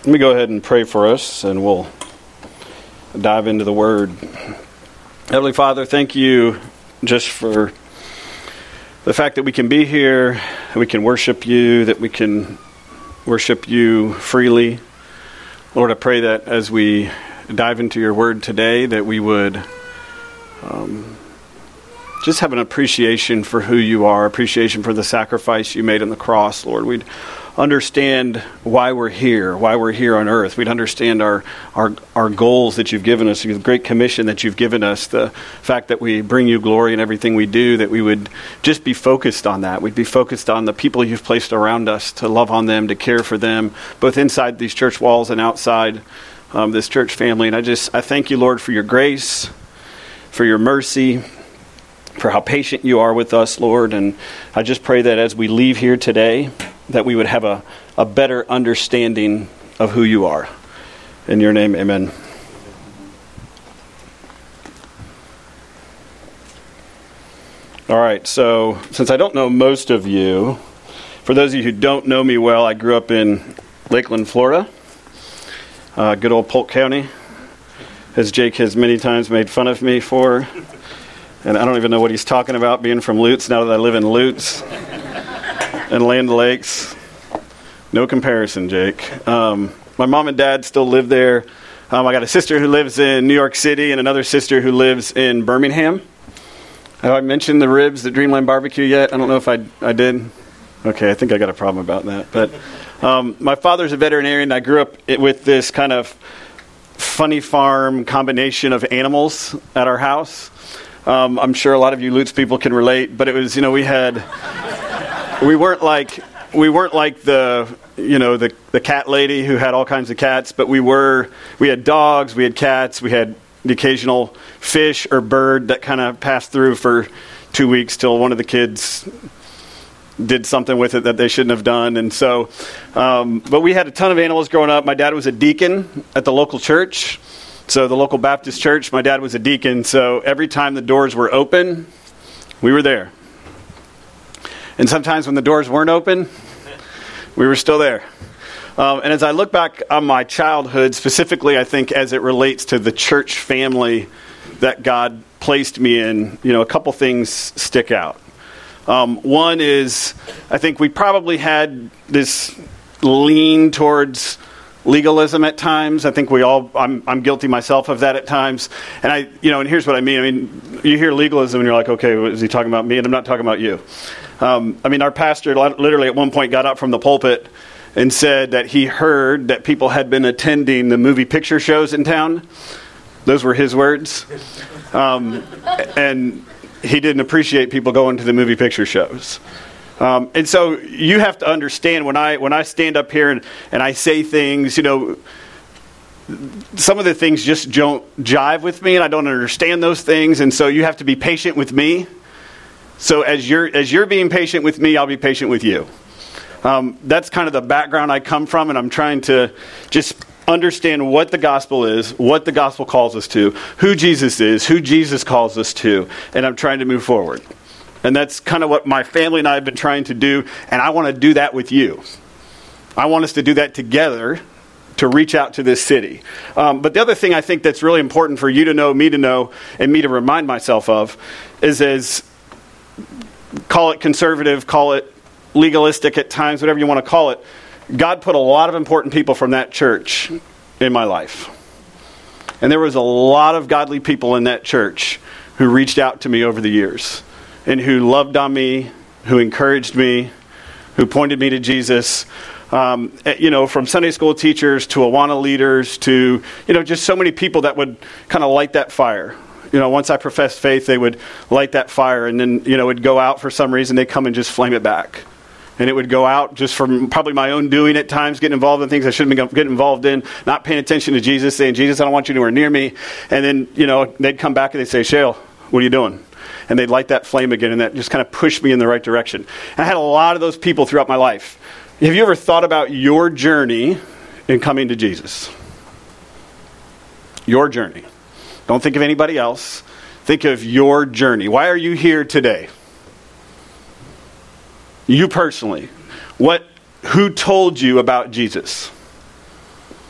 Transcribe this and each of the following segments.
Let me go ahead and pray for us, and we'll dive into the Word. Heavenly Father, thank you just for the fact that we can be here, that we can worship you, that we can worship you freely. Lord, I pray that as we dive into your Word today, that we would just have an appreciation for who you are, appreciation for the sacrifice you made on the cross, Lord. We'd understand why we're here on earth. We'd understand our goals that you've given us, the great commission that you've given us, the fact that we bring you glory in everything we do, that we would just be focused on that. We'd be focused on the people you've placed around us, to love on them, to care for them, both inside these church walls and outside this church family. And I thank you, Lord, for your grace, for your mercy, for how patient you are with us, Lord. And I just pray that as we leave here today, that we would have a better understanding of who you are. In your name, amen. All right, so since I don't know most of you, for those of you who don't know me well, I grew up in Lakeland, Florida, good old Polk County, as Jake has many times made fun of me for. And I don't even know what he's talking about, being from Lutz, now that I live in Lutz and Land Lakes. No comparison, Jake. My mom and dad still live there. I got a sister who lives in New York City and another sister who lives in Birmingham. Have I mentioned the ribs at Dreamland Barbecue yet? I don't know if I did. Okay, I think I got a problem about that. But my father's a veterinarian. I grew up with this kind of funny farm combination of animals at our house. I'm sure a lot of you Lutz people can relate, but it was, we weren't like the cat lady who had all kinds of cats, but we had dogs, we had cats, we had the occasional fish or bird that kind of passed through for 2 weeks till one of the kids did something with it that they shouldn't have done. And so, but we had a ton of animals growing up. My dad was a deacon at the local church. So the local Baptist church, my dad was a deacon, so every time the doors were open, we were there. And sometimes when the doors weren't open, we were still there. And as I look back on my childhood, specifically I think as it relates to the church family that God placed me in, a couple things stick out. One is, I think we probably had this lean towards legalism at times. I think I'm guilty myself of that at times. And and here's what I mean. I mean, you hear legalism and you're like, okay, is he talking about me? And I'm not talking about you. Our pastor literally at one point got up from the pulpit and said that he heard that people had been attending the movie picture shows in town. Those were his words. And he didn't appreciate people going to the movie picture shows. And so you have to understand when I stand up here and I say things, some of the things just don't jive with me and I don't understand those things. And so you have to be patient with me. So as you're being patient with me, I'll be patient with you. That's kind of the background I come from, and I'm trying to just understand what the gospel is, what the gospel calls us to, who Jesus is, who Jesus calls us to, and I'm trying to move forward. And that's kind of what my family and I have been trying to do, and I want to do that with you. I want us to do that together to reach out to this city. But the other thing I think that's really important for you to know, and me to remind myself of, is call it conservative, call it legalistic at times, whatever you want to call it, God put a lot of important people from that church in my life. And there was a lot of godly people in that church who reached out to me over the years, and who loved on me, who encouraged me, who pointed me to Jesus. From Sunday school teachers to Awana leaders to, just so many people that would kind of light that fire. Once I professed faith, they would light that fire, and then, it would go out for some reason. They'd come and just flame it back. And it would go out just from probably my own doing at times, getting involved in things I shouldn't be getting involved in, not paying attention to Jesus, saying, Jesus, I don't want you anywhere near me. And then, they'd come back and they'd say, Shale, what are you doing? And they'd light that flame again, and that just kind of pushed me in the right direction. And I had a lot of those people throughout my life. Have you ever thought about your journey in coming to Jesus? Your journey. Don't think of anybody else. Think of your journey. Why are you here today? You personally. Who told you about Jesus?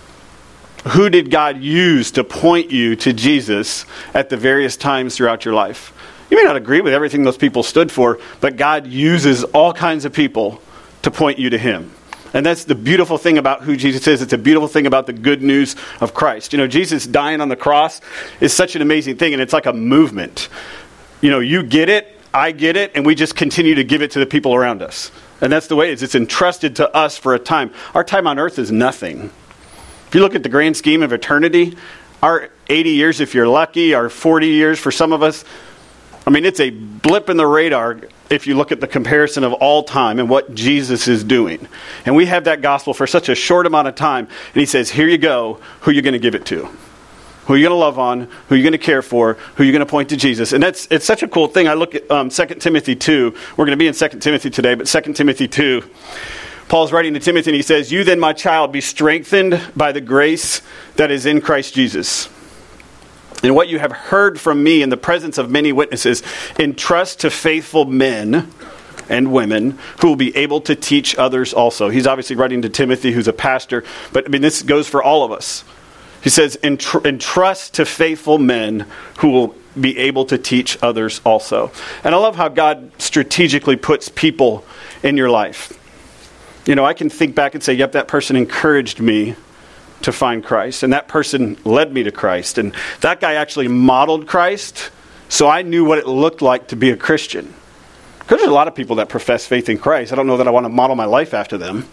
Who did God use to point you to Jesus at the various times throughout your life? You may not agree with everything those people stood for, but God uses all kinds of people to point you to him. And that's the beautiful thing about who Jesus is. It's a beautiful thing about the good news of Christ. You know, Jesus dying on the cross is such an amazing thing, and it's like a movement. You know, you get it, I get it, and we just continue to give it to the people around us. And that's the way it is. It's entrusted to us for a time. Our time on earth is nothing. If you look at the grand scheme of eternity, our 80 years, if you're lucky, our 40 years for some of us, I mean, it's a blip in the radar if you look at the comparison of all time and what Jesus is doing. And we have that gospel for such a short amount of time. And he says, here you go. Who are you going to give it to? Who are you going to love on? Who are you going to care for? Who are you going to point to Jesus? And it's such a cool thing. I look at 2 Timothy 2. We're going to be in 2 Timothy today, but 2 Timothy 2. Paul's writing to Timothy and he says, you then, my child, be strengthened by the grace that is in Christ Jesus. And what you have heard from me in the presence of many witnesses, entrust to faithful men and women who will be able to teach others also. He's obviously writing to Timothy, who's a pastor, but I mean, this goes for all of us. He says, entrust to faithful men who will be able to teach others also. And I love how God strategically puts people in your life. You know, I can think back and say, yep, that person encouraged me to find Christ, and that person led me to Christ, and that guy actually modeled Christ, so I knew what it looked like to be a Christian. Because there's a lot of people that profess faith in Christ. I don't know that I want to model my life after them.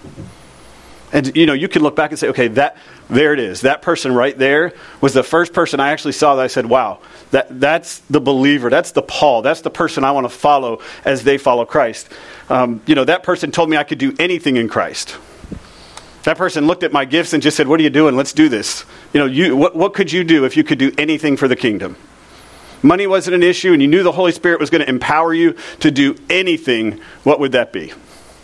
And, you know, you can look back and say, okay, there it is. That person right there was the first person I actually saw that I said, wow, that's the believer. That's the Paul. That's the person I want to follow as they follow Christ. You know, that person told me I could do anything in Christ. That person looked at my gifts and just said, what are you doing? Let's do this. You know, what could you do if you could do anything for the kingdom? Money wasn't an issue and you knew the Holy Spirit was going to empower you to do anything. What would that be?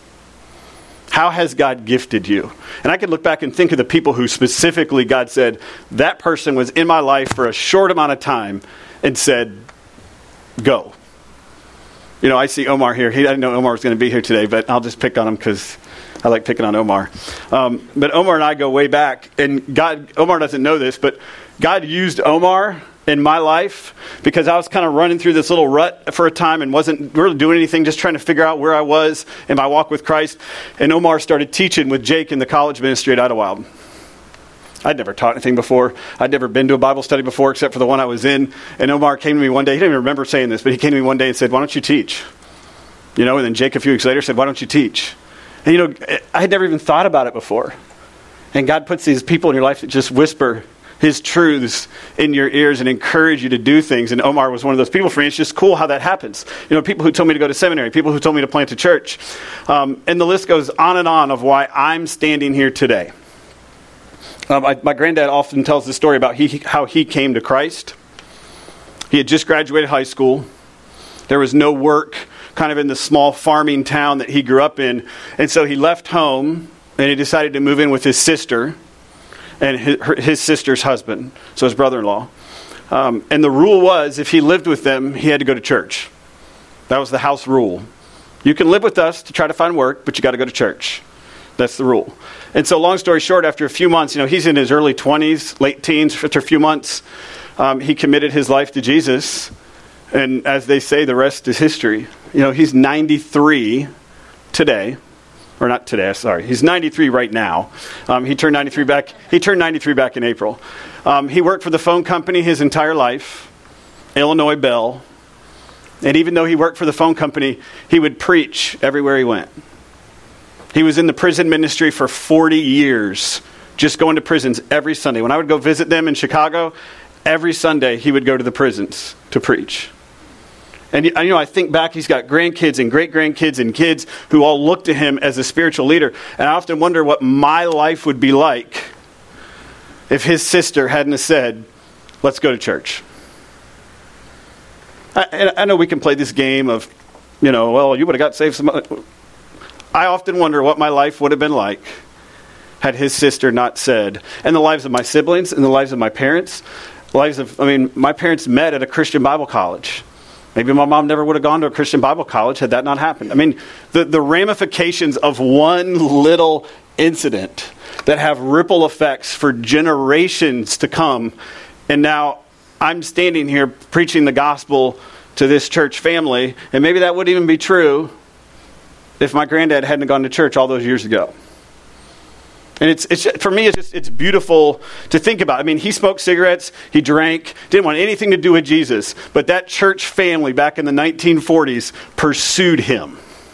How has God gifted you? And I could look back and think of the people who specifically God said, that person was in my life for a short amount of time and said, go. You know, I see Omar here. I didn't know Omar was going to be here today, but I'll just pick on him because I like picking on Omar. But Omar and I go way back, and Omar doesn't know this, but God used Omar in my life because I was kind of running through this little rut for a time and wasn't really doing anything, just trying to figure out where I was in my walk with Christ. And Omar started teaching with Jake in the college ministry at Idlewild. I'd never taught anything before. I'd never been to a Bible study before except for the one I was in. And Omar came to me one day. He didn't even remember saying this, but he came to me one day and said, why don't you teach? You know, and then Jake a few weeks later said, why don't you teach? And, you know, I had never even thought about it before. And God puts these people in your life that just whisper his truths in your ears and encourage you to do things. And Omar was one of those people for me. It's just cool how that happens. You know, people who told me to go to seminary, people who told me to plant a church. And the list goes on and on of why I'm standing here today. My granddad often tells the story about how he came to Christ. He had just graduated high school. There was no work kind of in the small farming town that he grew up in. And so he left home and he decided to move in with his sister and his sister's husband, so his brother-in-law. And the rule was if he lived with them, he had to go to church. That was the house rule. You can live with us to try to find work, but you got to go to church. That's the rule. And so long story short, after a few months, you know, he's in his early 20s, late teens. After a few months, he committed his life to Jesus. And as they say, the rest is history. You know, he's 93 today. Or not today, sorry. He's 93 right now. He turned 93 back. He turned 93 back in April. He worked for the phone company his entire life, Illinois Bell. And even though he worked for the phone company, he would preach everywhere he went. He was in the prison ministry for 40 years, just going to prisons every Sunday. When I would go visit them in Chicago, every Sunday he would go to the prisons to preach. And you know, I think back, he's got grandkids and great-grandkids and kids who all look to him as a spiritual leader. And I often wonder what my life would be like if his sister hadn't have said, let's go to church. I know we can play this game of, you know, well, you would have got saved some other. I often wonder what my life would have been like had his sister not said. And the lives of my siblings and the lives of my parents. My parents met at a Christian Bible college. Maybe my mom never would have gone to a Christian Bible college had that not happened. I mean, the ramifications of one little incident that have ripple effects for generations to come. And now I'm standing here preaching the gospel to this church family, and maybe that wouldn't even be true if my granddad hadn't gone to church all those years ago. And it's for me, it's beautiful to think about. I mean, he smoked cigarettes, he drank, didn't want anything to do with Jesus. But that church family back in the 1940s pursued him.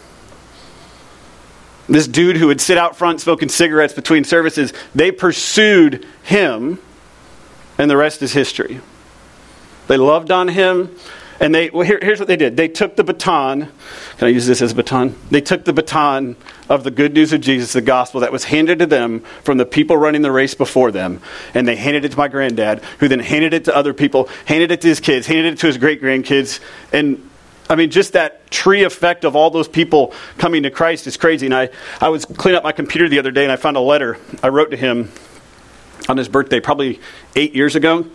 This dude who would sit out front smoking cigarettes between services, they pursued him, and the rest is history. They loved on him. And here's what they did. They took the baton. Can I use this as a baton? They took the baton of the good news of Jesus, the gospel that was handed to them from the people running the race before them. And they handed it to my granddad, who then handed it to other people, handed it to his kids, handed it to his great-grandkids. And I mean, just that tree effect of all those people coming to Christ is crazy. And I was cleaning up my computer the other day, and I found a letter I wrote to him on his birthday, probably 8 years ago.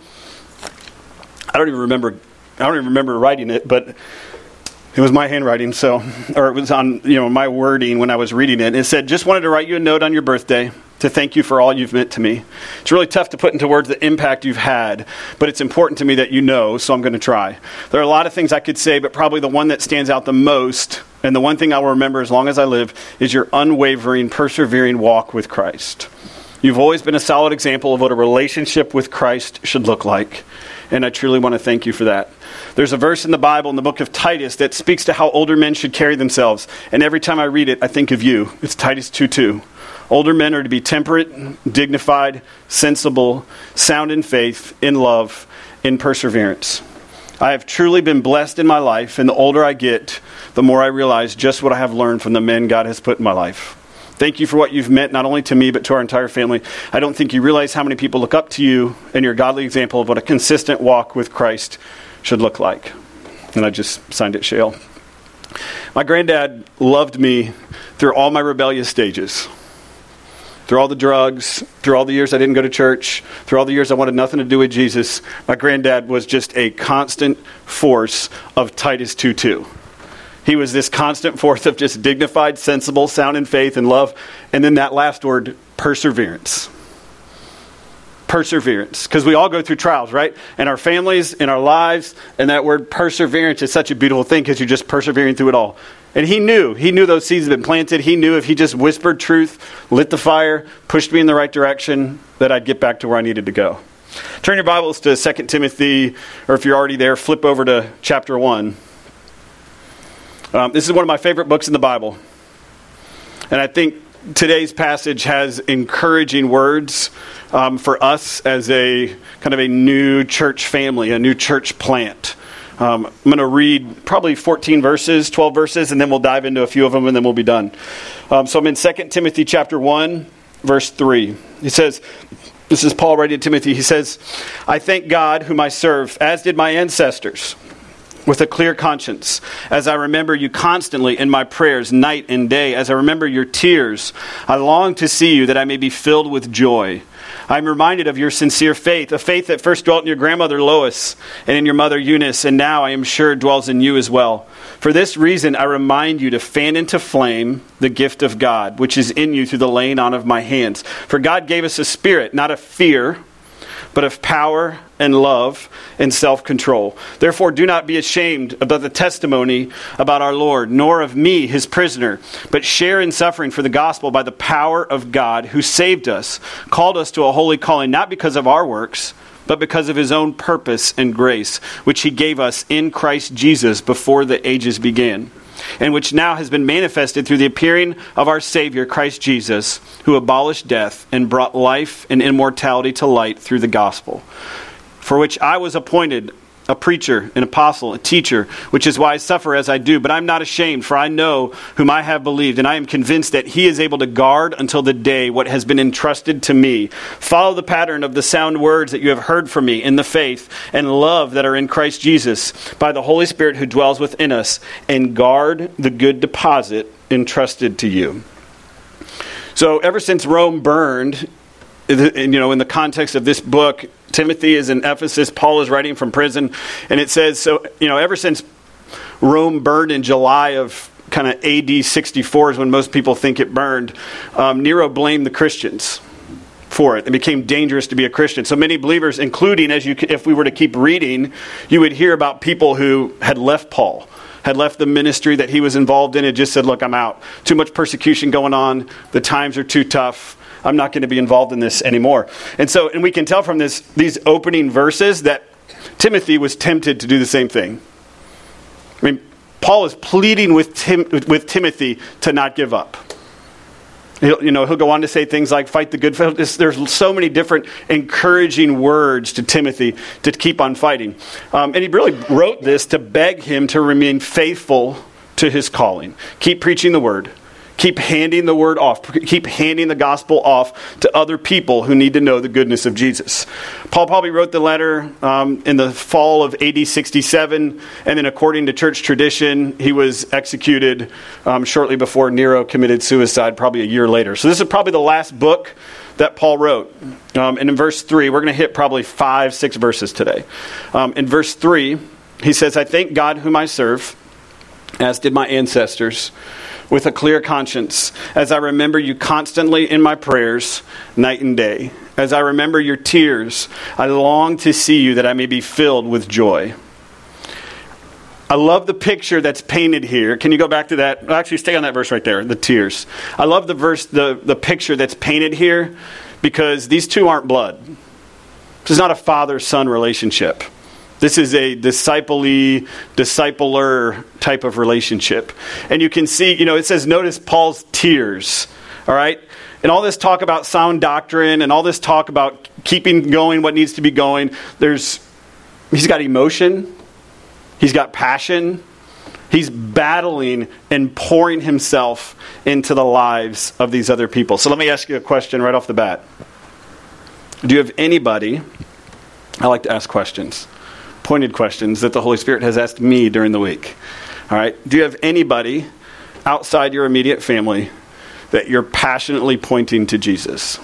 I don't even remember writing it, but it was my handwriting, or it was on my wording when I was reading it. It said, "Just wanted to write you a note on your birthday to thank you for all you've meant to me. It's really tough to put into words the impact you've had, but it's important to me that you know, so I'm going to try. There are a lot of things I could say, but probably the one that stands out the most, and the one thing I will remember as long as I live, is your unwavering, persevering walk with Christ. You've always been a solid example of what a relationship with Christ should look like. And I truly want to thank you for that." There's a verse in the Bible, in the book of Titus, that speaks to how older men should carry themselves. And every time I read it, I think of you. It's Titus 2:2. Older men are to be temperate, dignified, sensible, sound in faith, in love, in perseverance. I have truly been blessed in my life, and the older I get, the more I realize just what I have learned from the men God has put in my life. Thank you for what you've meant, not only to me, but to our entire family. I don't think you realize how many people look up to you and your godly example of what a consistent walk with Christ should look like. And I just signed it, Shale. My granddad loved me through all my rebellious stages. Through all the drugs, through all the years I didn't go to church, through all the years I wanted nothing to do with Jesus, my granddad was just a constant force of Titus 2:2. He was this constant force of just dignified, sensible, sound in faith and love. And then that last word, perseverance. Perseverance. Because we all go through trials, right? In our families, in our lives. And that word perseverance is such a beautiful thing because you're just persevering through it all. And he knew those seeds had been planted. He knew if he just whispered truth, lit the fire, pushed me in the right direction, that I'd get back to where I needed to go. Turn your Bibles to 2 Timothy, or if you're already there, flip over to chapter 1. This is one of my favorite books in the Bible. And I think today's passage has encouraging words for us as a kind of a new church family, a new church plant. I'm going to read probably 14 verses, 12 verses, and then we'll dive into a few of them, and then we'll be done. So I'm in 2 Timothy chapter 1, verse 3. He says, this is Paul writing to Timothy. He says, "I thank God whom I serve, as did my ancestors, with a clear conscience, as I remember you constantly in my prayers night and day, as I remember your tears. I long to see you that I may be filled with joy. I am reminded of your sincere faith, a faith that first dwelt in your grandmother Lois and in your mother Eunice, and now I am sure dwells in you as well. For this reason I remind you to fan into flame the gift of God, which is in you through the laying on of my hands. For God gave us a spirit, not of fear, but of power and love and self-control. Therefore, do not be ashamed about the testimony about our Lord, nor of me, his prisoner, but share in suffering for the gospel by the power of God, who saved us, called us to a holy calling, not because of our works, but because of his own purpose and grace, which he gave us in Christ Jesus before the ages began, and which now has been manifested through the appearing of our Savior, Christ Jesus, who abolished death and brought life and immortality to light through the gospel, for which I was appointed a preacher, an apostle, a teacher, which is why I suffer as I do. But I'm not ashamed, for I know whom I have believed, and I am convinced that he is able to guard until the day what has been entrusted to me. Follow the pattern of the sound words that you have heard from me in the faith and love that are in Christ Jesus, by the Holy Spirit who dwells within us, and guard the good deposit entrusted to you." So ever since Rome burned, in the context of this book, Timothy is in Ephesus, Paul is writing from prison, and it says, ever since Rome burned in July of kind of AD 64 is when most people think it burned. Nero blamed the Christians for it. It became dangerous to be a Christian. So many believers, including, if we were to keep reading, you would hear about people who had left Paul, had left the ministry that he was involved in, and just said, look, I'm out. Too much persecution going on. The times are too tough. I'm not going to be involved in this anymore. And we can tell from these opening verses that Timothy was tempted to do the same thing. I mean, Paul is pleading with Timothy to not give up. He'll go on to say things like, fight the good fight. There's so many different encouraging words to Timothy to keep on fighting. And he really wrote this to beg him to remain faithful to his calling. Keep preaching the word. Keep handing the word off. Keep handing the gospel off to other people who need to know the goodness of Jesus. Paul probably wrote the letter in the fall of AD 67, and then according to church tradition, he was executed shortly before Nero committed suicide, probably a year later. So this is probably the last book that Paul wrote. And in verse 3, we're going to hit probably 5-6 verses today. In verse 3, he says, I thank God whom I serve, as did my ancestors, with a clear conscience, as I remember you constantly in my prayers, night and day. As I remember your tears, I long to see you that I may be filled with joy. I love the picture that's painted here. Can you go back to that? Actually, stay on that verse right there, the tears. I love the verse, the picture that's painted here, because these two aren't blood. This is not a father-son relationship. This is a discipler type of relationship. And you can see, it says, notice Paul's tears, all right? And all this talk about sound doctrine and all this talk about keeping going what needs to be going, he's got emotion, he's got passion, he's battling and pouring himself into the lives of these other people. So let me ask you a question right off the bat. Do you have anybody, I like to ask questions, pointed questions that the Holy Spirit has asked me during the week. All right. Do you have anybody outside your immediate family that you're passionately pointing to Jesus?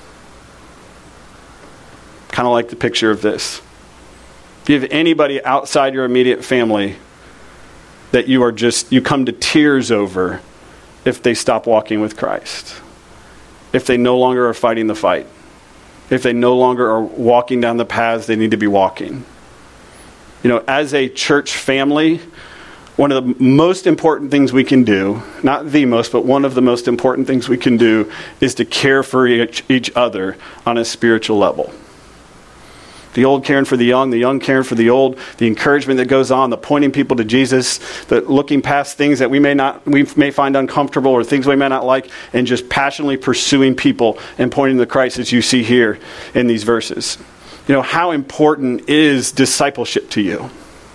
Kind of like the picture of this. Do you have anybody outside your immediate family that you come to tears over if they stop walking with Christ? If they no longer are fighting the fight? If they no longer are walking down the paths they need to be walking? As a church family, one of the most important things we can do, not the most, but one of the most important things we can do is to care for each other on a spiritual level. The old caring for the young caring for the old, the encouragement that goes on, the pointing people to Jesus, the looking past things that we may find uncomfortable or things we may not like, and just passionately pursuing people and pointing to Christ, as you see here in these verses. How important is discipleship to you?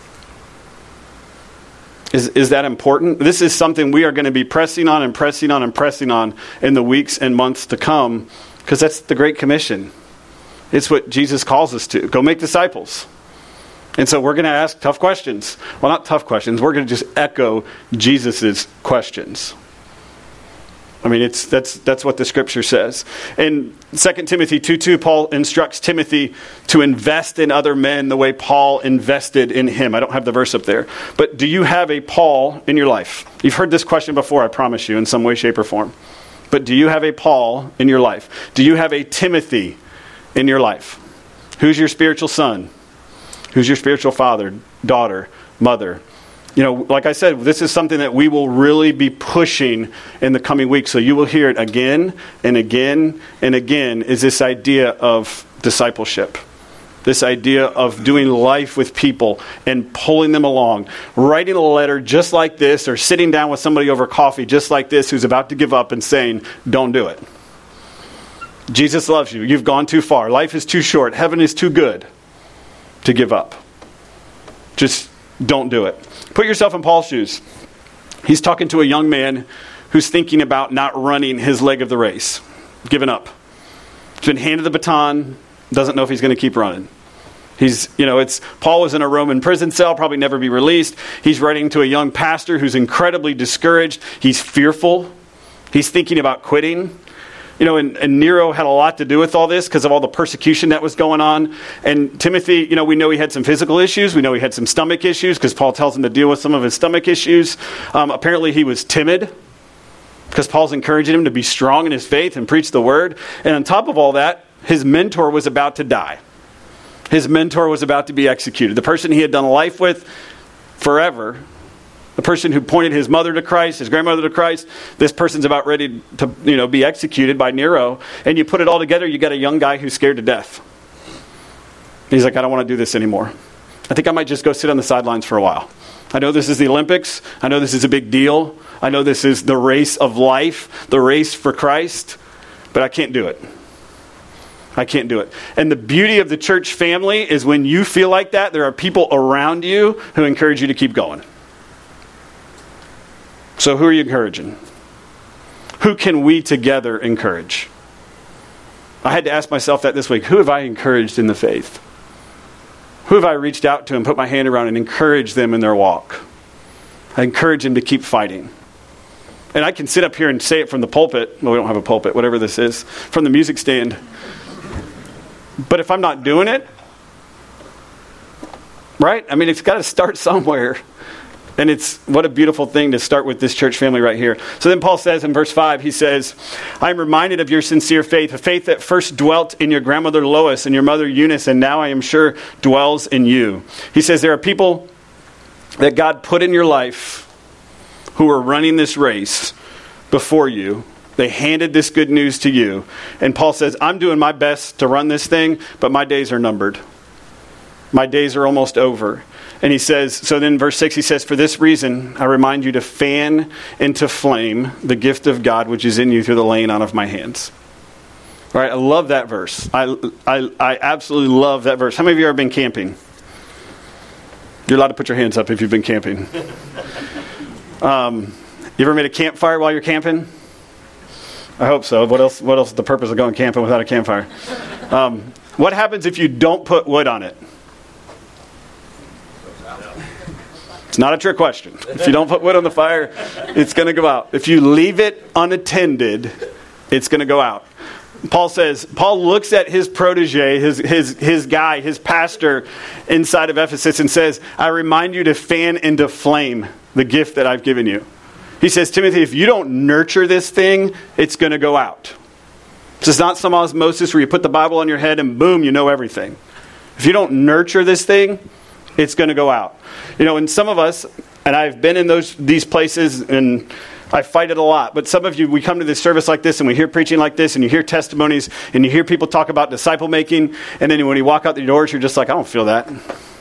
Is that important? This is something we are going to be pressing on and pressing on and pressing on in the weeks and months to come, because that's the Great Commission. It's what Jesus calls us to. Go make disciples. And so we're going to ask tough questions. Well, not tough questions. We're going to just echo Jesus's questions. I mean, that's what the scripture says. In 2 Timothy 2:2, Paul instructs Timothy to invest in other men the way Paul invested in him. I don't have the verse up there. But do you have a Paul in your life? You've heard this question before, I promise you, in some way, shape, or form. But do you have a Paul in your life? Do you have a Timothy in your life? Who's your spiritual son? Who's your spiritual father, daughter, mother? Like I said, this is something that we will really be pushing in the coming weeks. So you will hear it again and again and again, is this idea of discipleship. This idea of doing life with people and pulling them along. Writing a letter just like this, or sitting down with somebody over coffee just like this who's about to give up and saying, don't do it. Jesus loves you. You've gone too far. Life is too short. Heaven is too good to give up. Just don't do it. Put yourself in Paul's shoes. He's talking to a young man who's thinking about not running his leg of the race, giving up. He's been handed the baton, doesn't know if he's going to keep running. Paul was in a Roman prison cell, probably never be released. He's writing to a young pastor who's incredibly discouraged. He's fearful. He's thinking about quitting. And Nero had a lot to do with all this because of all the persecution that was going on. And Timothy, we know he had some physical issues. We know he had some stomach issues because Paul tells him to deal with some of his stomach issues. Apparently he was timid because Paul's encouraging him to be strong in his faith and preach the word. And on top of all that, his mentor was about to die. His mentor was about to be executed. The person he had done life with forever, the person who pointed his mother to Christ, his grandmother to Christ, this person's about ready to be executed by Nero. And you put it all together, you got a young guy who's scared to death. He's like, I don't want to do this anymore. I think I might just go sit on the sidelines for a while. I know this is the Olympics. I know this is a big deal. I know this is the race of life, the race for Christ, but I can't do it. I can't do it. And the beauty of the church family is when you feel like that, there are people around you who encourage you to keep going. So who are you encouraging? Who can we together encourage? I had to ask myself that this week. Who have I encouraged in the faith? Who have I reached out to and put my hand around and encouraged them in their walk? I encourage them to keep fighting. And I can sit up here and say it from the pulpit. Well, we don't have a pulpit, whatever this is. From the music stand. But if I'm not doing it, right? I mean, it's got to start somewhere. And it's what a beautiful thing to start with this church family right here. So then Paul says in verse 5, he says, I am reminded of your sincere faith, a faith that first dwelt in your grandmother Lois and your mother Eunice, and now I am sure dwells in you. He says there are people that God put in your life who are running this race before you. They handed this good news to you. And Paul says, I'm doing my best to run this thing, but my days are numbered. My days are almost over. And he says, so then verse 6, he says, for this reason, I remind you to fan into flame the gift of God which is in you through the laying on of my hands. All right, I love that verse. I absolutely love that verse. How many of you have ever been camping? You're allowed to put your hands up if you've been camping. You ever made a campfire while you're camping? I hope so. What else is the purpose of going camping without a campfire? What happens if you don't put wood on it? It's not a trick question. If you don't put wood on the fire, it's going to go out. If you leave it unattended, it's going to go out. Paul looks at his protege, his guy, his pastor inside of Ephesus and says, I remind you to fan into flame the gift that I've given you. He says, Timothy, if you don't nurture this thing, it's going to go out. This is not some osmosis where you put the Bible on your head and boom, you know everything. If you don't nurture this thing, it's going to go out. And some of us, and I've been in these places and I fight it a lot, but some of you, we come to this service like this and we hear preaching like this and you hear testimonies and you hear people talk about disciple making, and then when you walk out the doors, you're just like, I don't feel that.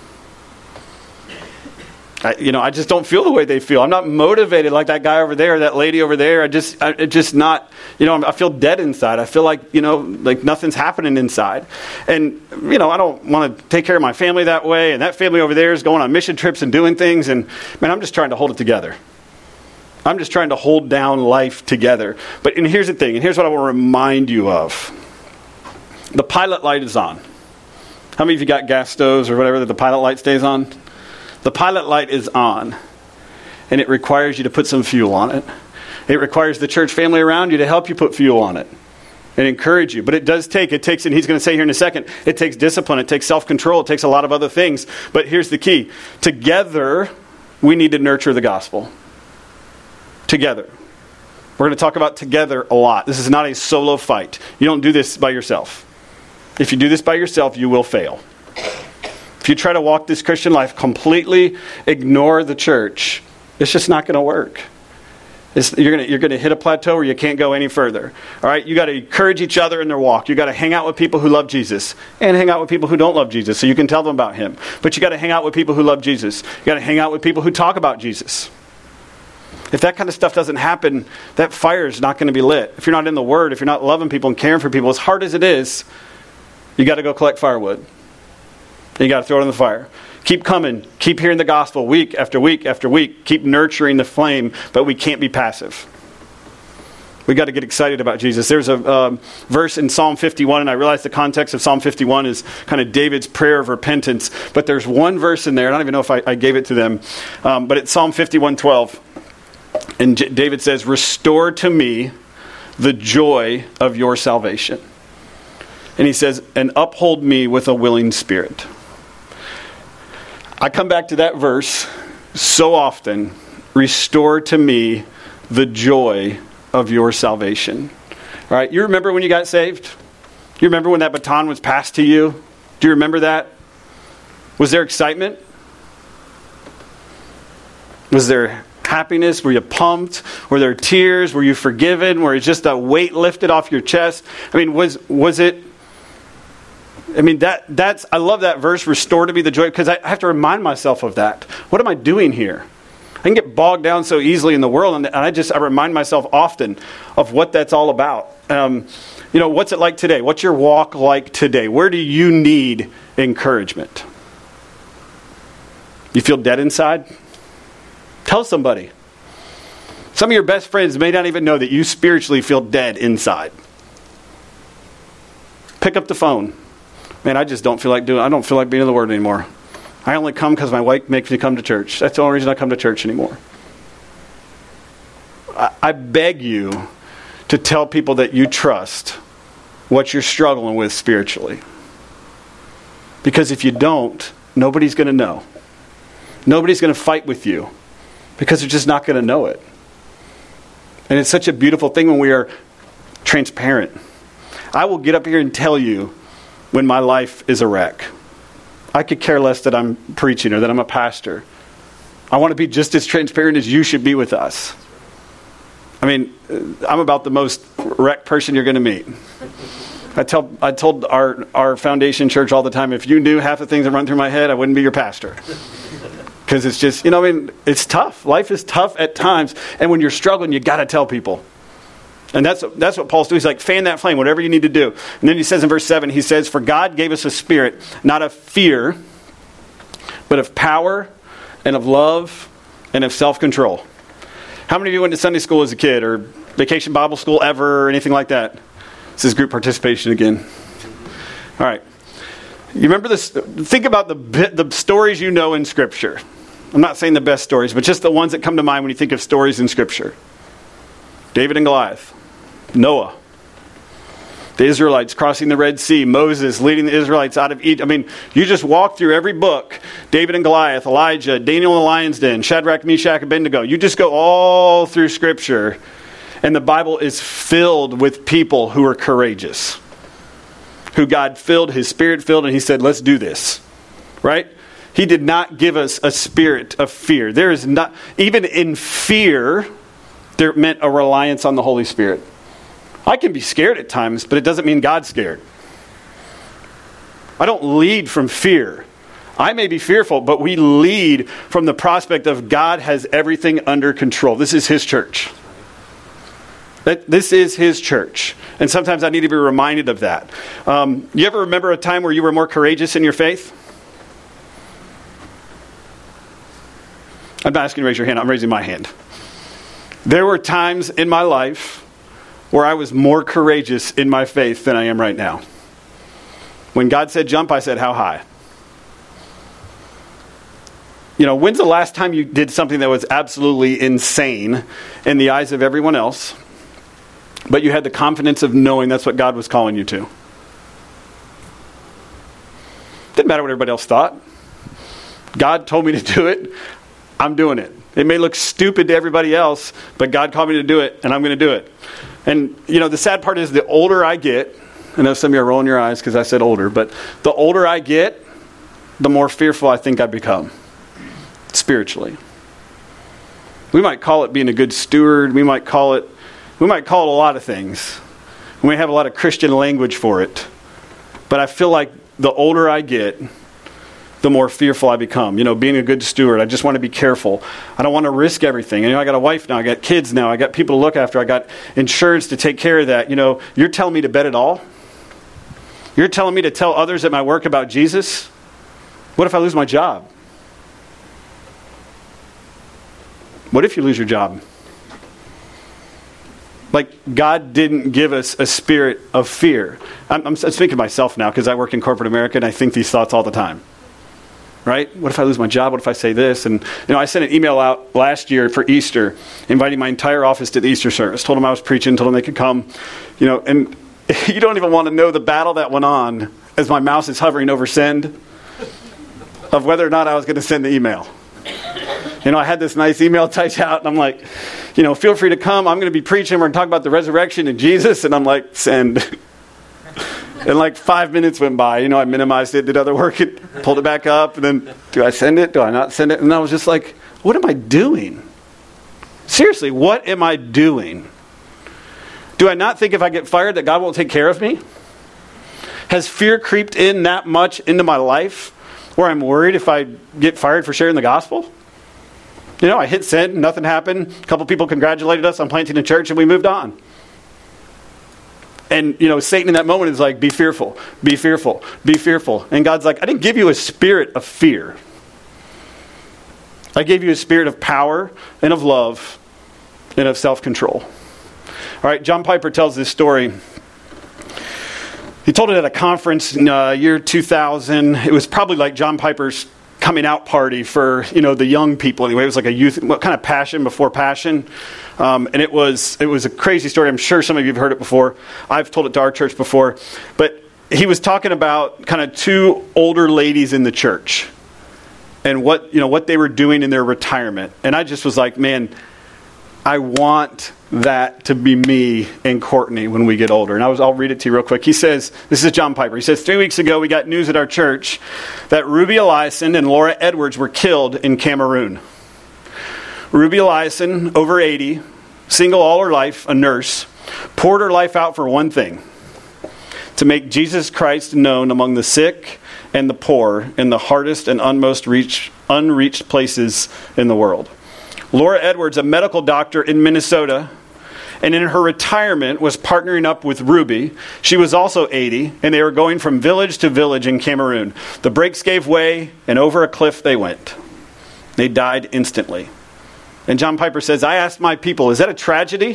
I just don't feel the way they feel. I'm not motivated like that guy over there, that lady over there. I feel dead inside. I feel like nothing's happening inside. And, I don't want to take care of my family that way. And that family over there is going on mission trips and doing things. And, man, I'm just trying to hold it together. I'm just trying to hold down life together. And here's the thing. And here's what I want to remind you of. The pilot light is on. How many of you got gas stoves or whatever that the pilot light stays on? The pilot light is on, and it requires you to put some fuel on it. It requires the church family around you to help you put fuel on it and encourage you. But it takes, and he's going to say here in a second, it takes discipline, it takes self-control, it takes a lot of other things. But here's the key. Together, we need to nurture the gospel. Together. We're going to talk about together a lot. This is not a solo fight. You don't do this by yourself. If you do this by yourself, you will fail. If you try to walk this Christian life, completely ignore the church, it's just not going to work. You're going to hit a plateau where you can't go any further. All right, you got to encourage each other in their walk. You got to hang out with people who love Jesus and hang out with people who don't love Jesus, so you can tell them about Him. But you got to hang out with people who love Jesus. You got to hang out with people who talk about Jesus. If that kind of stuff doesn't happen, that fire is not going to be lit. If you're not in the Word, if you're not loving people and caring for people, as hard as it is, you got to go collect firewood. You got to throw it in the fire. Keep coming. Keep hearing the gospel week after week after week. Keep nurturing the flame, but we can't be passive. We got to get excited about Jesus. There's a verse in Psalm 51, and I realize the context of Psalm 51 is kind of David's prayer of repentance, but there's one verse in there, I don't even know if I gave it to them, but it's Psalm 51:12. And David says, restore to me the joy of your salvation. And he says, and uphold me with a willing spirit. I come back to that verse so often. Restore to me the joy of your salvation. All right, you remember when you got saved? You remember when that baton was passed to you? Do you remember that? Was there excitement? Was there happiness? Were you pumped? Were there tears? Were you forgiven? Were it just a weight lifted off your chest? I mean, was it? I mean, that's I love that verse, restore to me the joy, because I have to remind myself of that. What am I doing here? I can get bogged down so easily in the world, and I remind myself often of what that's all about. What's it like today? What's your walk like today? Where do you need encouragement? You feel dead inside? Tell somebody. Some of your best friends may not even know that you spiritually feel dead inside. Pick up the phone. Man, I don't feel like being in the Word anymore. I only come because my wife makes me come to church. That's the only reason I come to church anymore. I beg you to tell people that you trust what you're struggling with spiritually. Because if you don't, nobody's going to know. Nobody's going to fight with you because they're just not going to know it. And it's such a beautiful thing when we are transparent. I will get up here and tell you when my life is a wreck. I could care less that I'm preaching or that I'm a pastor. I want to be just as transparent as you should be with us. I mean, I'm about the most wrecked person you're going to meet. I told our foundation church all the time, if you knew half the things that run through my head, I wouldn't be your pastor. Because it's just, it's tough. Life is tough at times. And when you're struggling, you got to tell people. And that's what Paul's doing. He's like, fan that flame, whatever you need to do. And then he says in verse 7, he says, for God gave us a spirit, not of fear, but of power and of love and of self-control. How many of you went to Sunday school as a kid or vacation Bible school ever or anything like that? This is group participation again. All right. You remember this? Think about the stories you know in Scripture. I'm not saying the best stories, but just the ones that come to mind when you think of stories in Scripture. David and Goliath. Noah. The Israelites crossing the Red Sea. Moses leading the Israelites out of Egypt. I mean, you just walk through every book. David and Goliath, Elijah, Daniel in the lion's den, Shadrach, Meshach, Abednego. You just go all through Scripture. And the Bible is filled with people who are courageous. Who God filled, His Spirit filled, and He said, let's do this. Right? He did not give us a spirit of fear. There is not, even in fear, there meant a reliance on the Holy Spirit. I can be scared at times, but it doesn't mean God's scared. I don't lead from fear. I may be fearful, but we lead from the prospect of God has everything under control. This is His church. This is His church. And sometimes I need to be reminded of that. You ever remember a time where you were more courageous in your faith? I'm not asking you to raise your hand. I'm raising my hand. There were times in my life where I was more courageous in my faith than I am right now. When God said jump, I said how high? When's the last time you did something that was absolutely insane in the eyes of everyone else, but you had the confidence of knowing that's what God was calling you to? Didn't matter what everybody else thought. God told me to do it. I'm doing it. It may look stupid to everybody else, but God called me to do it, and I'm going to do it. And, the sad part is the older I get, I know some of you are rolling your eyes because I said older, but the older I get, the more fearful I think I become spiritually. We might call it being a good steward. We might call it a lot of things. We have a lot of Christian language for it. But I feel like the older I get, the more fearful I become. Being a good steward, I just want to be careful. I don't want to risk everything. I got a wife now, I got kids now, I got people to look after, I got insurance to take care of that. You're telling me to bet it all? You're telling me to tell others at my work about Jesus? What if I lose my job? What if you lose your job? Like, God didn't give us a spirit of fear. I'm speaking to myself now because I work in corporate America and I think these thoughts all the time. right? What if I lose my job? What if I say this? And, I sent an email out last year for Easter, inviting my entire office to the Easter service. Told them I was preaching, told them they could come, and you don't even want to know the battle that went on as my mouse is hovering over send of whether or not I was going to send the email. I had this nice email typed out, and I'm like, feel free to come. I'm going to be preaching. We're going to talk about the resurrection and Jesus. And I'm like, send. And like 5 minutes went by. I minimized it, did other work, and pulled it back up. And then, do I send it? Do I not send it? And I was just like, what am I doing? Seriously, what am I doing? Do I not think if I get fired that God won't take care of me? Has fear creeped in that much into my life where I'm worried if I get fired for sharing the gospel? I hit send, nothing happened. A couple people congratulated us on planting a church, and we moved on. And, Satan in that moment is like, be fearful, be fearful, be fearful. And God's like, I didn't give you a spirit of fear. I gave you a spirit of power and of love and of self-control. All right, John Piper tells this story. He told it at a conference in year 2000. It was probably like John Piper's coming out party for, the young people. Anyway, it was like a youth, kind of passion before passion. And it was a crazy story. I'm sure some of you have heard it before. I've told it to our church before. But he was talking about kind of two older ladies in the church and what they were doing in their retirement. And I just was like, man, I want that to be me and Courtney when we get older. And I'll read it to you real quick. He says, this is John Piper. He says, 3 weeks ago we got news at our church that Ruby Eliason and Laura Edwards were killed in Cameroon. Ruby Eliason, over 80, single all her life, a nurse, poured her life out for one thing: to make Jesus Christ known among the sick and the poor in the hardest and unreached places in the world. Laura Edwards, a medical doctor in Minnesota, and in her retirement was partnering up with Ruby. She was also 80, and they were going from village to village in Cameroon. The brakes gave way, and over a cliff they went. They died instantly. And John Piper says, I asked my people, is that a tragedy?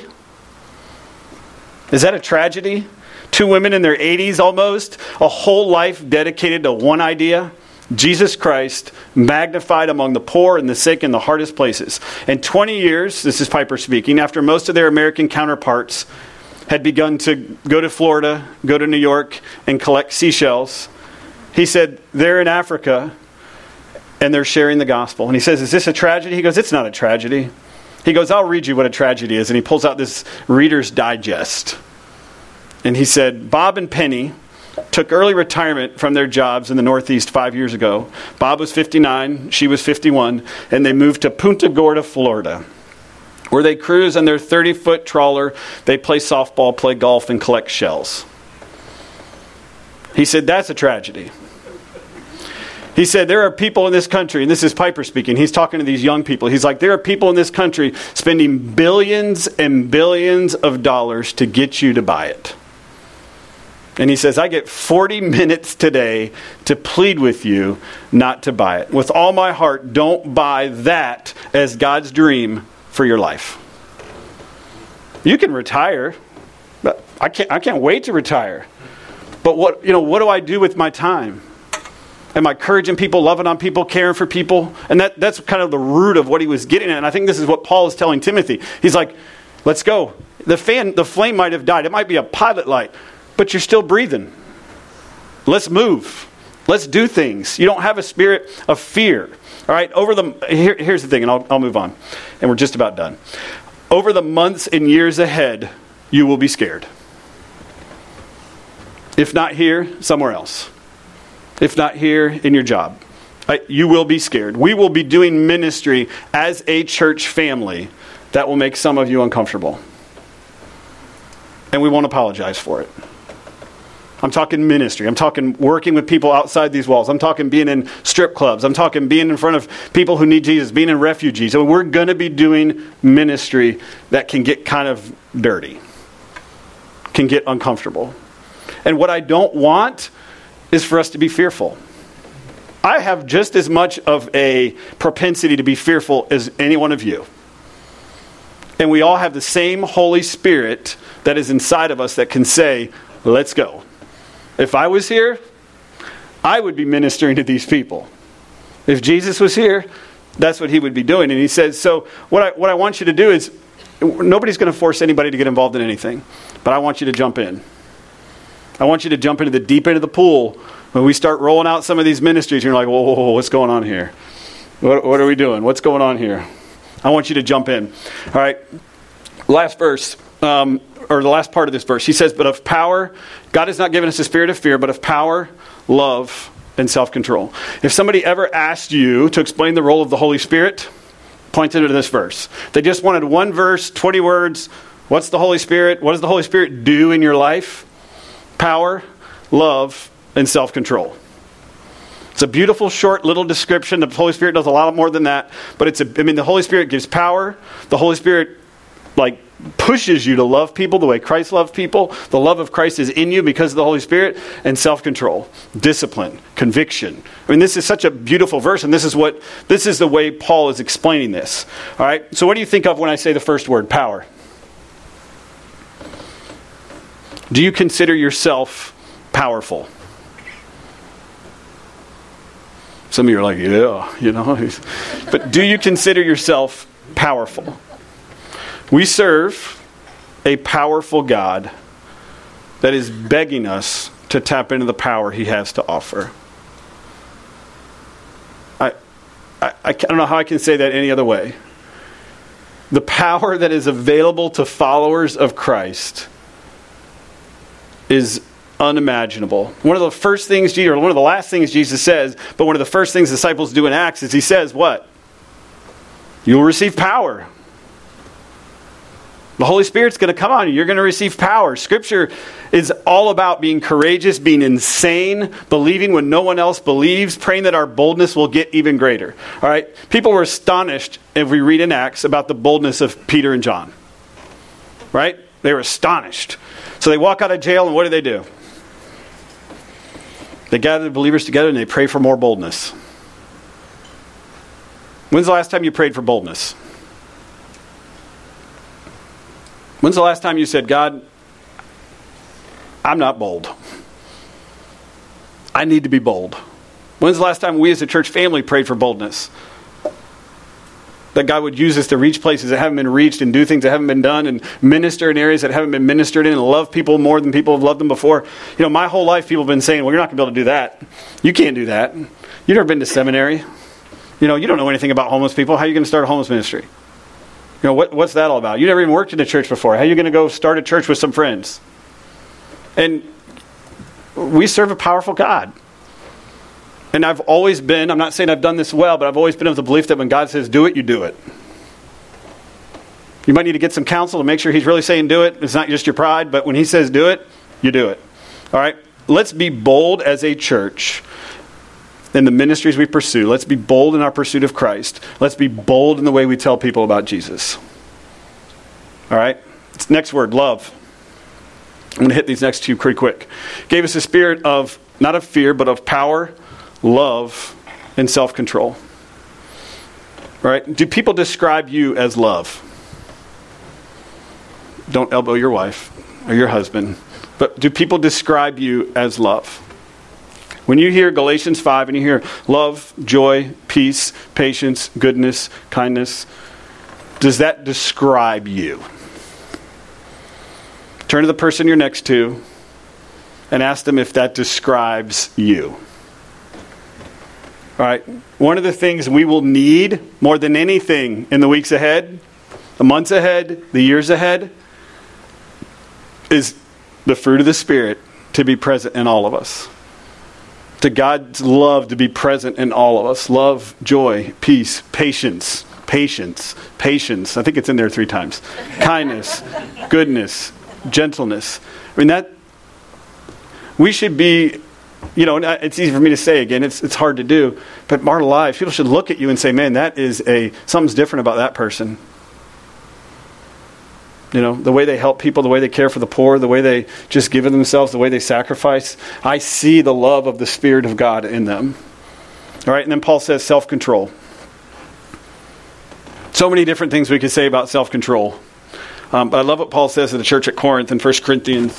Is that a tragedy? Two women in their 80s almost, a whole life dedicated to one idea: Jesus Christ, magnified among the poor and the sick in the hardest places. And 20 years, this is Piper speaking, after most of their American counterparts had begun to go to Florida, go to New York, and collect seashells, he said, they're in Africa, and they're sharing the gospel. And he says, is this a tragedy? He goes, it's not a tragedy. He goes, I'll read you what a tragedy is. And he pulls out this Reader's Digest. And he said, Bob and Penny took early retirement from their jobs in the Northeast 5 years ago. Bob was 59, she was 51, and they moved to Punta Gorda, Florida, where they cruise on their 30-foot trawler. They play softball, play golf, and collect shells. He said, that's a tragedy. He said, there are people in this country, and this is Piper speaking, he's talking to these young people. He's like, there are people in this country spending billions and billions of dollars to get you to buy it. And he says, I get 40 minutes today to plead with you not to buy it. With all my heart, don't buy that as God's dream for your life. You can retire. But I can't wait to retire. But what do I do with my time? Am I encouraging people, loving on people, caring for people? And that's kind of the root of what he was getting at. And I think this is what Paul is telling Timothy. He's like, let's go. The flame might have died. It might be a pilot light, but you're still breathing. Let's move. Let's do things. You don't have a spirit of fear. All right, here's the thing, and I'll move on. And we're just about done. Over the months and years ahead, you will be scared. If not here, somewhere else. If not here, in your job. You will be scared. We will be doing ministry as a church family that will make some of you uncomfortable. And we won't apologize for it. I'm talking ministry. I'm talking working with people outside these walls. I'm talking being in strip clubs. I'm talking being in front of people who need Jesus, being in refugees. And we're going to be doing ministry that can get kind of dirty, can get uncomfortable. And what I don't want is for us to be fearful. I have just as much of a propensity to be fearful as any one of you. And we all have the same Holy Spirit that is inside of us that can say, let's go. If I was here, I would be ministering to these people. If Jesus was here, that's what he would be doing. And he says, so what I want you to do is, nobody's going to force anybody to get involved in anything, but I want you to jump in. I want you to jump into the deep end of the pool when we start rolling out some of these ministries. And you're like, whoa, what's going on here? What are we doing? What's going on here? I want you to jump in. All right. Last verse, or the last part of this verse. He says, but of power, God has not given us a spirit of fear, but of power, love, and self-control. If somebody ever asked you to explain the role of the Holy Spirit, point them to this verse. They just wanted one verse, 20 words. What's the Holy Spirit? What does the Holy Spirit do in your life? Power, love, and self-control. It's a beautiful, short, little description. The Holy Spirit does a lot more than that. But the Holy Spirit gives power. The Holy Spirit, pushes you to love people the way Christ loved people. The love of Christ is in you because of the Holy Spirit. And self-control, discipline, conviction. This is such a beautiful verse, and this is the way Paul is explaining this. All right. So what do you think of when I say the first word, power? Do you consider yourself powerful? Some of you are like, yeah, But do you consider yourself powerful? We serve a powerful God that is begging us to tap into the power he has to offer. I don't know how I can say that any other way. The power that is available to followers of Christ is unimaginable. One of the first things, or one of the last things Jesus says, but one of the first things disciples do in Acts is he says, what? You will receive power. The Holy Spirit's going to come on you. You're going to receive power. Scripture is all about being courageous, being insane, believing when no one else believes, praying that our boldness will get even greater. All right? People were astonished, if we read in Acts, about the boldness of Peter and John. Right? They were astonished. So they walk out of jail, and what do? They gather the believers together, and they pray for more boldness. When's the last time you prayed for boldness? When's the last time you said, God, I'm not bold. I need to be bold. When's the last time we as a church family prayed for boldness? That God would use us to reach places that haven't been reached and do things that haven't been done and minister in areas that haven't been ministered in and love people more than people have loved them before. My whole life people have been saying, well, you're not going to be able to do that. You can't do that. You've never been to seminary. You don't know anything about homeless people. How are you going to start a homeless ministry? What's that all about? You never even worked in a church before. How are you going to go start a church with some friends? And we serve a powerful God. And I've always been, I'm not saying I've done this well, but I've always been of the belief that when God says do it, you do it. You might need to get some counsel to make sure he's really saying do it. It's not just your pride, but when he says do it, you do it. All right? Let's be bold as a church in the ministries we pursue. Let's be bold in our pursuit of Christ. Let's be bold in the way we tell people about Jesus. All right? Next word, love. I'm going to hit these next two pretty quick. Gave us a spirit of, not of fear, but of power, love, and self-control. All right? Do people describe you as love? Don't elbow your wife or your husband. But do people describe you as love? When you hear Galatians 5 and you hear love, joy, peace, patience, goodness, kindness, does that describe you? Turn to the person you're next to and ask them if that describes you. All right. One of the things we will need more than anything in the weeks ahead, the months ahead, the years ahead, is the fruit of the Spirit to be present in all of us. To God's love to be present in all of us. Love, joy, peace, patience. I think it's in there 3 times. Kindness, goodness, gentleness. that we should be, it's easy for me to say again, it's hard to do, but our lives, people should look at you and say, man, that is something's different about that person. The way they help people, the way they care for the poor, the way they just give of themselves, the way they sacrifice. I see the love of the Spirit of God in them. All right, and then Paul says self-control. So many different things we could say about self-control. But I love what Paul says to the church at Corinth in 1 Corinthians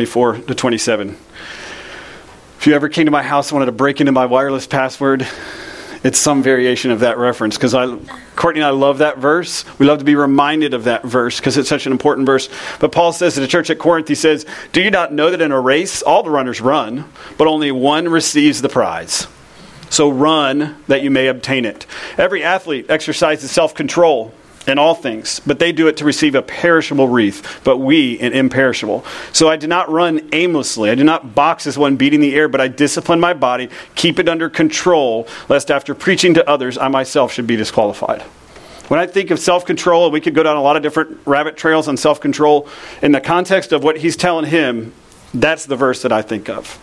9:24-27. If you ever came to my house and wanted to break into my wireless password, It's some variation of that reference, because Courtney and I love that verse. We love to be reminded of that verse because it's such an important verse. But Paul says to the church at Corinth, he says, "Do you not know that in a race all the runners run, but only one receives the prize? So run that you may obtain it. Every athlete exercises self-control in all things, but they do it to receive a perishable wreath, but we an imperishable. So I do not run aimlessly. I do not box as one beating the air, but I discipline my body, keep it under control, lest after preaching to others, I myself should be disqualified." When I think of self-control, and we could go down a lot of different rabbit trails on self-control, in the context of what he's telling him, that's the verse that I think of.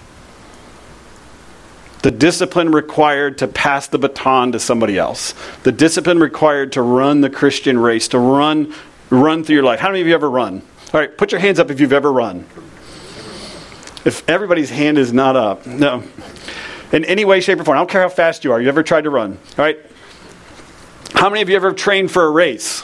The discipline required to pass the baton to somebody else. The discipline required to run the Christian race, to run through your life. How many of you ever run? All right, put your hands up if you've ever run. If everybody's hand is not up. No. In any way, shape, or form. I don't care how fast you are. You ever tried to run? All right. How many of you ever trained for a race?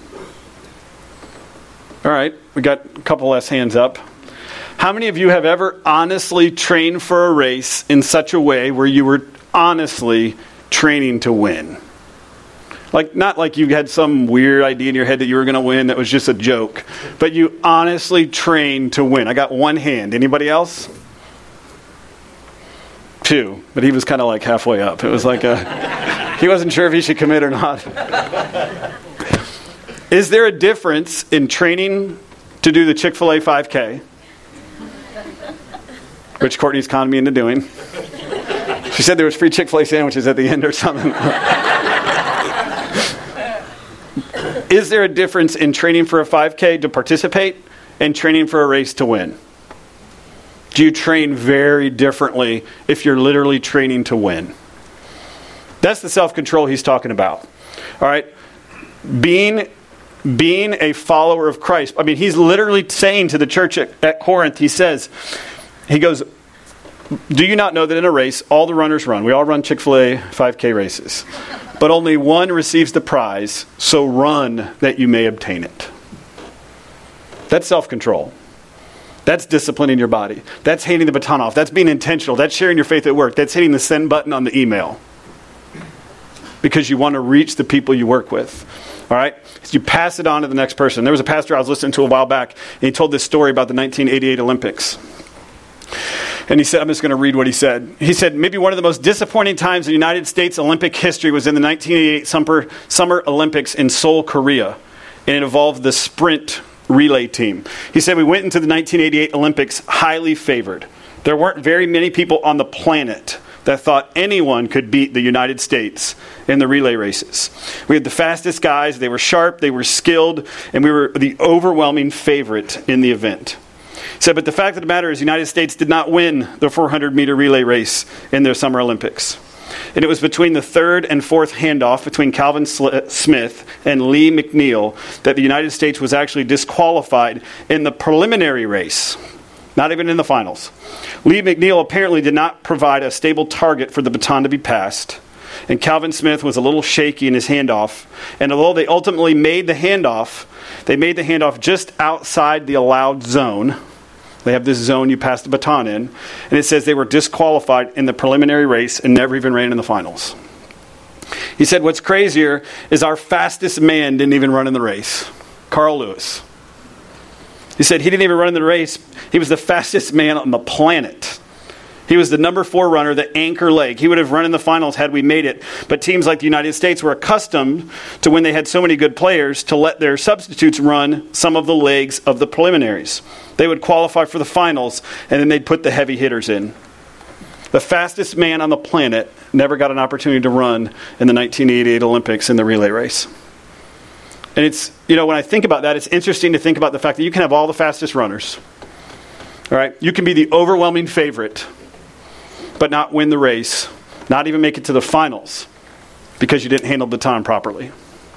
All right, we got a couple less hands up. How many of you have ever honestly trained for a race in such a way where you were honestly training to win? Like, not like you had some weird idea in your head that you were going to win that was just a joke, but you honestly trained to win. I got one hand. Anybody else? Two, but he was kind of like halfway up. It was like he wasn't sure if he should commit or not. Is there a difference in training to do the Chick-fil-A 5K, which Courtney's conned me into doing? She said there was free Chick-fil-A sandwiches at the end or something. Is there a difference in training for a 5K to participate and training for a race to win? Do you train very differently if you're literally training to win? That's the self-control he's talking about. All right? Being a follower of Christ. I mean, he's literally saying to the church at Corinth, he goes, "Do you not know that in a race, all the runners run?" We all run Chick-fil-A 5K races. "But only one receives the prize, so run that you may obtain it." That's self-control. That's disciplining your body. That's handing the baton off. That's being intentional. That's sharing your faith at work. That's hitting the send button on the email. Because you want to reach the people you work with. All right? So you pass it on to the next person. There was a pastor I was listening to a while back, and he told this story about the 1988 Olympics. And he said, I'm just going to read what he said. He said, "Maybe one of the most disappointing times in United States Olympic history was in the 1988 Summer Olympics in Seoul, Korea. And it involved the sprint relay team. He said, "We went into the 1988 Olympics highly favored. There weren't very many people on the planet that thought anyone could beat the United States in the relay races. We had the fastest guys, they were sharp, they were skilled, and we were the overwhelming favorite in the event." He said, "But the fact of the matter is the United States did not win the 400-meter relay race in their Summer Olympics. And it was between the third and fourth handoff between Calvin Smith and Lee McNeil that the United States was actually disqualified in the preliminary race. Not even in the finals. Lee McNeil apparently did not provide a stable target for the baton to be passed. And Calvin Smith was a little shaky in his handoff. And although they ultimately made the handoff, just outside the allowed zone. They have this zone you pass the baton in. And it says they were disqualified in the preliminary race and never even ran in the finals." He said, "What's crazier is our fastest man didn't even run in the race. Carl Lewis. He said he didn't even run in the race. He was the fastest man on the planet. He was the number 4 runner, the anchor leg. He would have run in the finals had we made it. But teams like the United States were accustomed to, when they had so many good players, to let their substitutes run some of the legs of the preliminaries. They would qualify for the finals, and then they'd put the heavy hitters in. The fastest man on the planet never got an opportunity to run in the 1988 Olympics in the relay race." And it's, when I think about that, it's interesting to think about the fact that you can have all the fastest runners. All right? You can be the overwhelming favorite, but not win the race, not even make it to the finals, because you didn't handle the baton properly.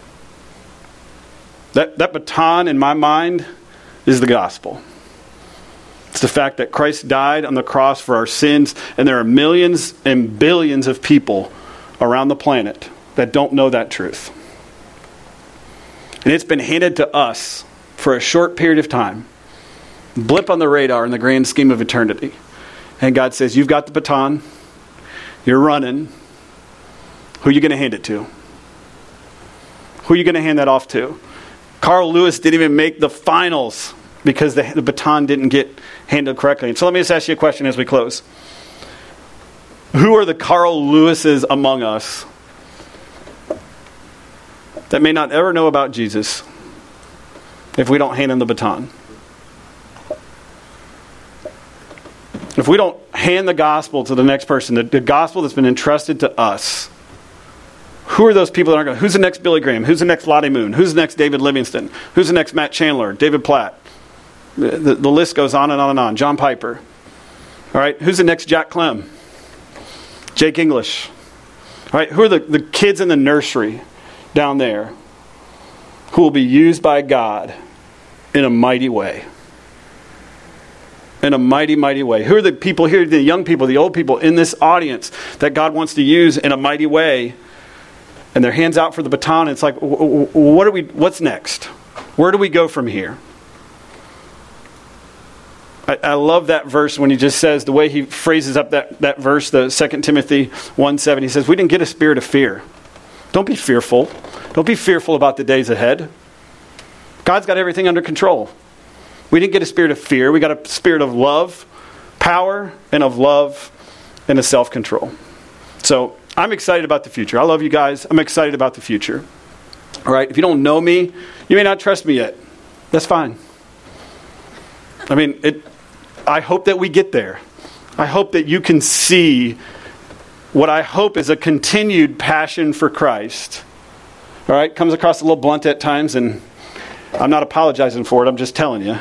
That baton, in my mind, is the gospel. It's the fact that Christ died on the cross for our sins, and there are millions and billions of people around the planet that don't know that truth. And it's been handed to us for a short period of time. Blip on the radar in the grand scheme of eternity. And God says, you've got the baton. You're running. Who are you going to hand it to? Who are you going to hand that off to? Carl Lewis didn't even make the finals because the baton didn't get handled correctly. And so let me just ask you a question as we close. Who are the Carl Lewises among us that may not ever know about Jesus if we don't hand them the baton? If we don't hand the gospel to the next person, the gospel that's been entrusted to us, who are those people that aren't going to... Who's the next Billy Graham? Who's the next Lottie Moon? Who's the next David Livingston? Who's the next Matt Chandler? David Platt? The list goes on and on and on. John Piper. All right, who's the next Jack Clem? Jake English. All right, who are the kids in the nursery down there who will be used by God in a mighty way? In a mighty, mighty way. Who are the people here, the young people, the old people in this audience that God wants to use in a mighty way? And their hands out for the baton. And it's like, what's next? Where do we go from here? I love that verse when he just says, the way he phrases up that verse, the 2 Timothy 1:7, he says, we didn't get a spirit of fear. Don't be fearful. Don't be fearful about the days ahead. God's got everything under control. We didn't get a spirit of fear. We got a spirit of love, power, and of love, and of self-control. So I'm excited about the future. I love you guys. I'm excited about the future. All right, if you don't know me, you may not trust me yet. That's fine. I mean, I hope that we get there. I hope that you can see what I hope is a continued passion for Christ. All right, comes across a little blunt at times, and I'm not apologizing for it. I'm just telling you.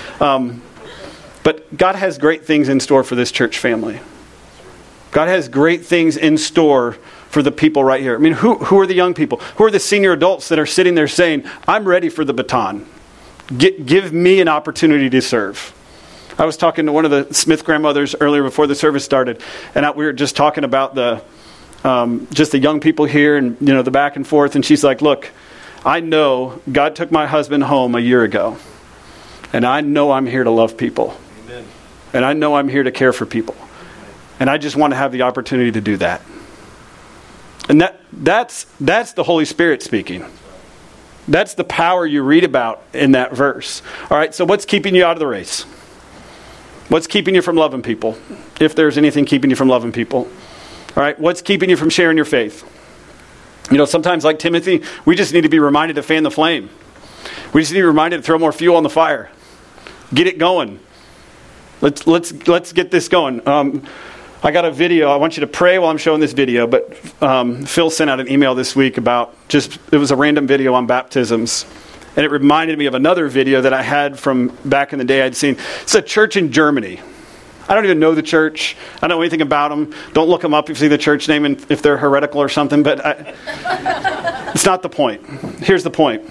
But God has great things in store for this church family. God has great things in store for the people right here. I mean, who are the young people? Who are the senior adults that are sitting there saying, I'm ready for the baton. Give me an opportunity to serve. I was talking to one of the Smith grandmothers earlier before the service started, and we were just talking about just the young people here and the back and forth. And she's like, look, I know God took my husband home a year ago, and I know I'm here to love people. Amen. And I know I'm here to care for people. And I just want to have the opportunity to do that. And that's the Holy Spirit speaking. That's the power you read about in that verse. All right, so what's keeping you out of the race? What's keeping you from loving people? If there's anything keeping you from loving people. All right, what's keeping you from sharing your faith? Sometimes like Timothy, we just need to be reminded to fan the flame. We just need to be reminded to throw more fuel on the fire. Get it going. Let's get this going. I got a video. I want you to pray while I'm showing this video. But Phil sent out an email this week about it was a random video on baptisms. And it reminded me of another video that I had from back in the day I'd seen. It's a church in Germany. I don't even know the church. I don't know anything about them. Don't look them up if you see the church name and if they're heretical or something. But it's not the point. Here's the point.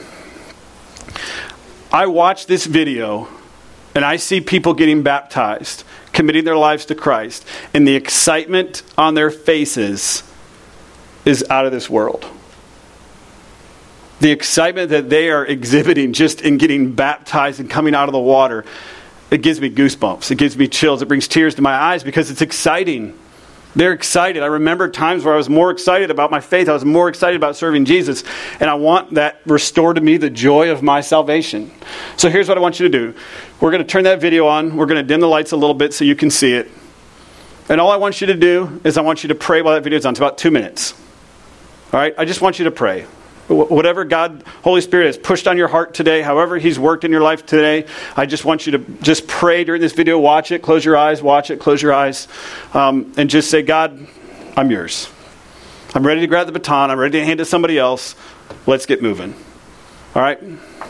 I watch this video and I see people getting baptized, committing their lives to Christ, and the excitement on their faces is out of this world. The excitement that they are exhibiting just in getting baptized and coming out of the water, it gives me goosebumps. It gives me chills. It brings tears to my eyes because it's exciting. They're excited. I remember times where I was more excited about my faith. I was more excited about serving Jesus. And I want that restored to me, the joy of my salvation. So here's what I want you to do. We're going to turn that video on. We're going to dim the lights a little bit so you can see it. And all I want you to do is I want you to pray while that video is on. It's about 2 minutes. All right? I just want you to pray. Whatever God, Holy Spirit has pushed on your heart today, however He's worked in your life today, I just want you to just pray during this video. Watch it, close your eyes, watch it, close your eyes, and just say, God, I'm yours. I'm ready to grab the baton. I'm ready to hand it to somebody else. Let's get moving. All right?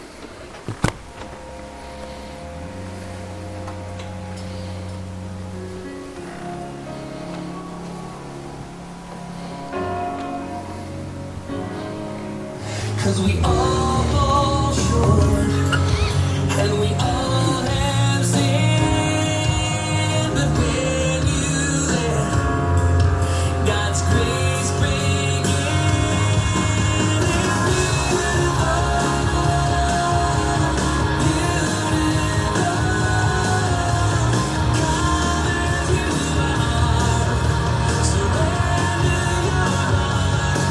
Cause we all fall short, and we all have sinned, but when you let God's grace bring in, come as you are, surrender your heart.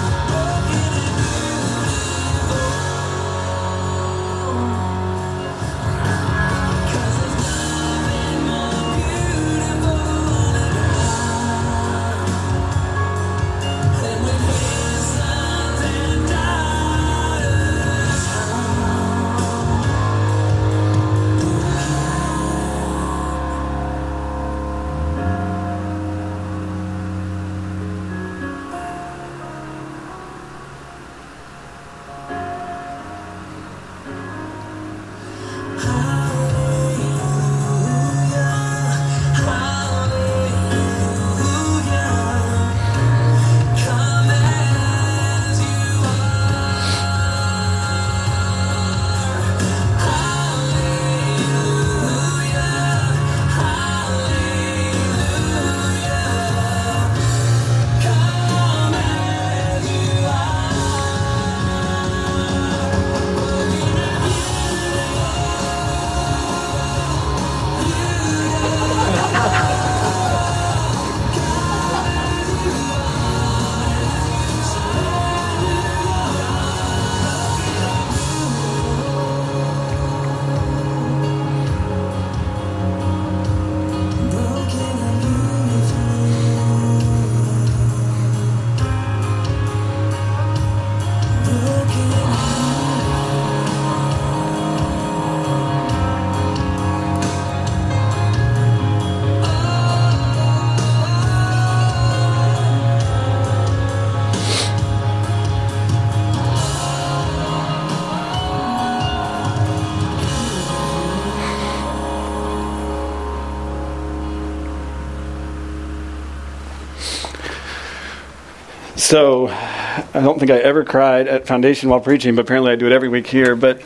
So, I don't think I ever cried at Foundation while preaching, but apparently I do it every week here. But,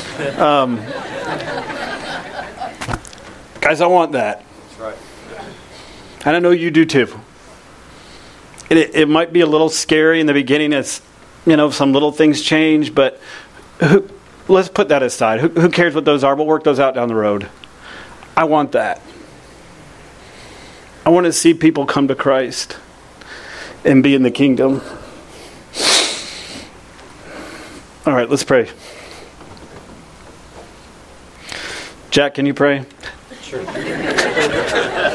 guys, I want that. That's right. And I know you do too. It might be a little scary in the beginning as, some little things change, but let's put that aside. Who cares what those are? We'll work those out down the road. I want that. I want to see people come to Christ and be in the kingdom. All right, let's pray. Jack, can you pray? Sure.